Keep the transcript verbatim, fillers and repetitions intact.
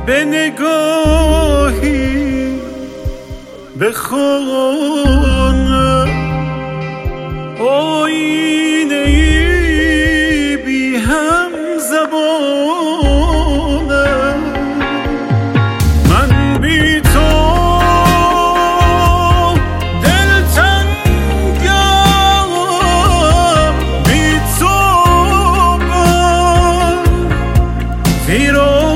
به نگاهی به خانه آینه ای بی هم زبانه من بی تو دلتنگم بی تو من ویران